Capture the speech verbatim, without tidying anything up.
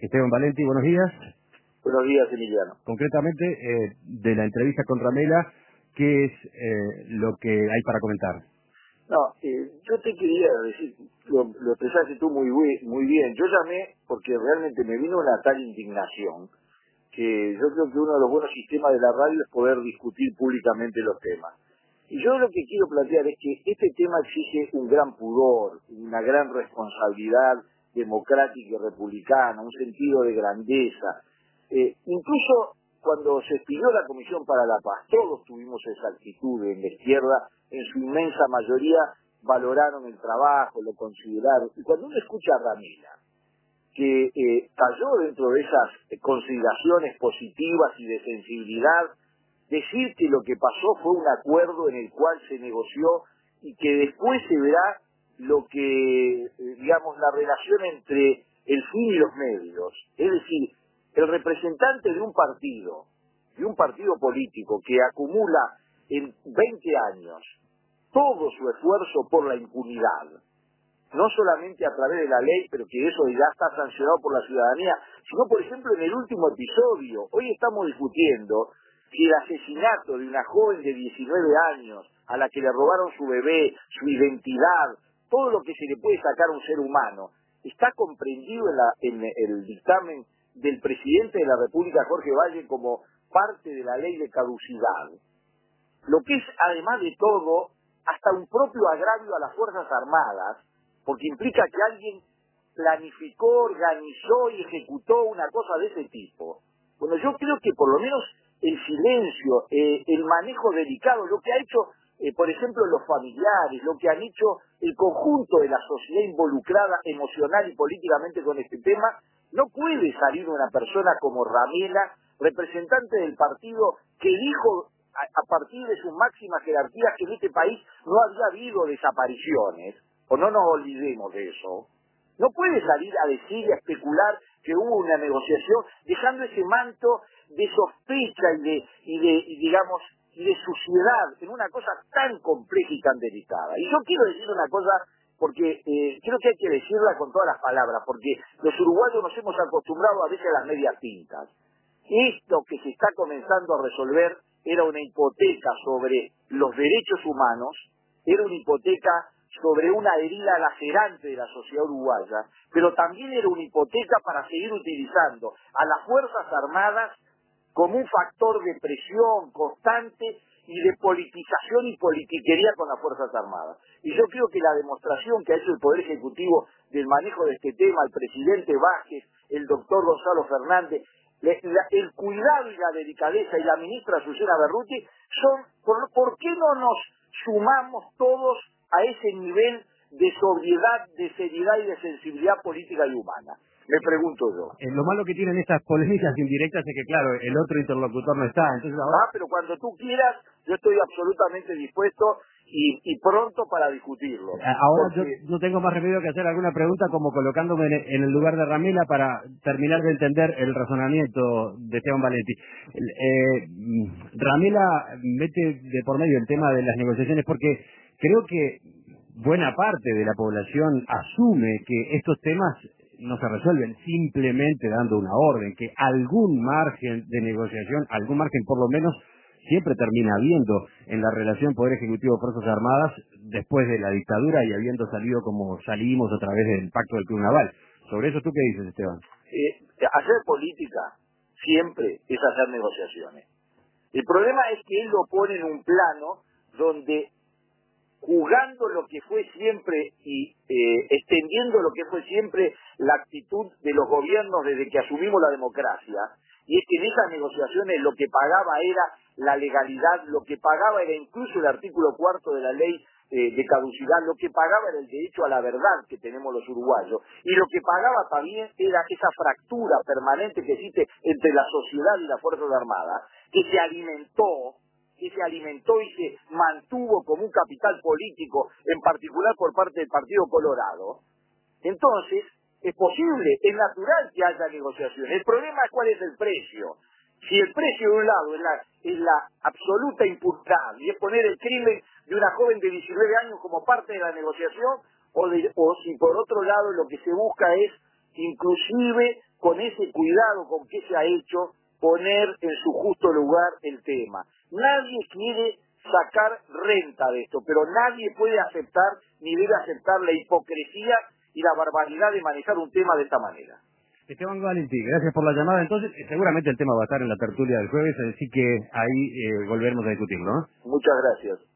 Esteban Valenti, buenos días. Buenos días, Emiliano. Concretamente, eh, de la entrevista con Ramela, ¿qué es eh, lo que hay para comentar? No, eh, yo te quería decir, lo, lo expresaste tú muy, bue- muy bien. Yo llamé porque realmente me vino una tal indignación que yo creo que uno de los buenos sistemas de la radio es poder discutir públicamente los temas. Y yo lo que quiero plantear es que este tema exige un gran pudor, una gran responsabilidad democrática y republicana, un sentido de grandeza. Eh, incluso cuando se expidió la Comisión para la Paz, todos tuvimos esa actitud en la izquierda, en su inmensa mayoría valoraron el trabajo, lo consideraron. Y cuando uno escucha a Ramela, que eh, cayó dentro de esas eh, consideraciones positivas y de sensibilidad, decir que lo que pasó fue un acuerdo en el cual se negoció y que después se verá lo que, eh, digamos, la relación entre el fin y los medios. Es decir, el representante de un partido, de un partido político que acumula en veinte años todo su esfuerzo por la impunidad, no solamente a través de la ley, pero que eso ya está sancionado por la ciudadanía, sino, por ejemplo, en el último episodio. Hoy estamos discutiendo si el asesinato de una joven de diecinueve años, a la que le robaron su bebé, su identidad, todo lo que se le puede sacar a un ser humano, está comprendido en, la, en el dictamen del presidente de la República, Jorge Valle, como parte de la ley de caducidad. Lo que es, además de todo, hasta un propio agravio a las Fuerzas Armadas, porque implica que alguien planificó, organizó y ejecutó una cosa de ese tipo. Bueno, yo creo que por lo menos el silencio, eh, el manejo delicado, lo que ha hecho, eh, por ejemplo, los familiares, lo que han hecho el conjunto de la sociedad involucrada emocional y políticamente con este tema, no puede salir una persona como Ramela, representante del partido que dijo a, a partir de sus máximas jerarquías que en este país no había habido desapariciones, o no nos olvidemos de eso. No puede salir a decir y a especular que hubo una negociación dejando ese manto de sospecha y de, y de y digamos, y de suciedad en una cosa tan compleja y tan delicada. Y yo quiero decir una cosa porque eh, creo que hay que decirla con todas las palabras, porque los uruguayos nos hemos acostumbrado a veces a las medias tintas. Esto que se está comenzando a resolver era una hipoteca sobre los derechos humanos, era una hipoteca sobre una herida lacerante de la sociedad uruguaya, pero también era una hipoteca para seguir utilizando a las Fuerzas Armadas como un factor de presión constante y de politización y politiquería con las Fuerzas Armadas. Y yo creo que la demostración que ha hecho el Poder Ejecutivo del manejo de este tema, el presidente Vázquez, el doctor Gonzalo Fernández, le- la- el cuidado y la delicadeza y la ministra Susana Berruti, son, ¿por, ¿por qué no nos sumamos todos a ese nivel de sobriedad, de seriedad y de sensibilidad política y humana? Me pregunto yo. Eh, lo malo que tienen estas polémicas indirectas es que, claro, el otro interlocutor no está. Entonces ahora... Ah, pero cuando tú quieras, yo estoy absolutamente dispuesto y, y pronto para discutirlo. A- Ahora yo Porque, no tengo más remedio que hacer alguna pregunta como colocándome en en el lugar de Ramela para terminar de entender el razonamiento de Esteban Valenti. El, eh, mm, Ramela mete de por medio el tema de las negociaciones porque creo que buena parte de la población asume que estos temas no se resuelven simplemente dando una orden, que algún margen de negociación, algún margen por lo menos, siempre termina habiendo en la relación Poder Ejecutivo Fuerzas Armadas después de la dictadura y habiendo salido como salimos a través del Pacto del Club Naval. Sobre eso, ¿tú qué dices, Esteban? eh, hacer política siempre es hacer negociaciones. El problema es que él lo pone en un plano donde, jugando lo que fue siempre y eh, extendiendo lo que fue siempre la actitud de los gobiernos desde que asumimos la democracia, y es que en esas negociaciones lo que pagaba era la legalidad, lo que pagaba era incluso el artículo cuarto de la ley eh, de caducidad, lo que pagaba era el derecho a la verdad que tenemos los uruguayos, y lo que pagaba también era esa fractura permanente que existe entre la sociedad y las Fuerzas Armadas, que se alimentó que se alimentó y se mantuvo como un capital político, en particular por parte del Partido Colorado. Entonces, es posible, es natural que haya negociaciones. El problema es cuál es el precio. Si el precio de un lado es la, es la absoluta impunidad y es poner el crimen de una joven de diecinueve años como parte de la negociación, o, de, o si por otro lado lo que se busca es inclusive con ese cuidado con que se ha hecho, poner en su justo lugar el tema. Nadie quiere sacar renta de esto, pero nadie puede aceptar ni debe aceptar la hipocresía y la barbaridad de manejar un tema de esta manera. Esteban Valentí, gracias por la llamada. Entonces, eh, seguramente el tema va a estar en la tertulia del jueves, así que ahí eh, volveremos a discutirlo, ¿no? Muchas gracias.